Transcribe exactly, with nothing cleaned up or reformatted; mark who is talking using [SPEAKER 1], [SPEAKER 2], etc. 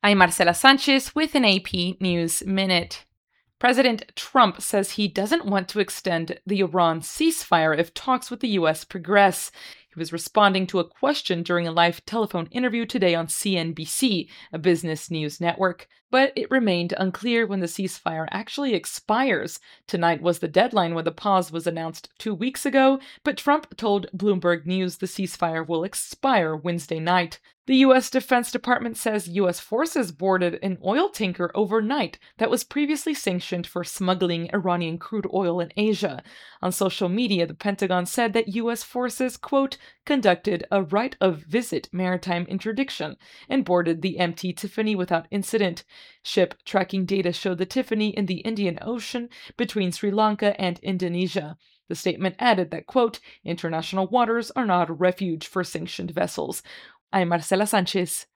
[SPEAKER 1] I'm Marcela Sanchez with an A P News Minute. President Trump says he doesn't want to extend the Iran ceasefire if talks with the U S progress. He was responding to a question during a live telephone interview today on C N B C, a business news network. But it remained unclear when the ceasefire actually expires. Tonight was the deadline when the pause was announced two weeks ago, but Trump told Bloomberg News the ceasefire will expire Wednesday night. The U S Defense Department says U S forces boarded an oil tanker overnight that was previously sanctioned for smuggling Iranian crude oil in Asia. On social media, the Pentagon said that U S forces, quote, conducted a right of visit maritime interdiction and boarded the M T Tiffany without incident. Ship tracking data showed the Tiffany in the Indian Ocean between Sri Lanka and Indonesia. The statement added that, quote, international waters are not a refuge for sanctioned vessels. I'm Marcela Sanchez.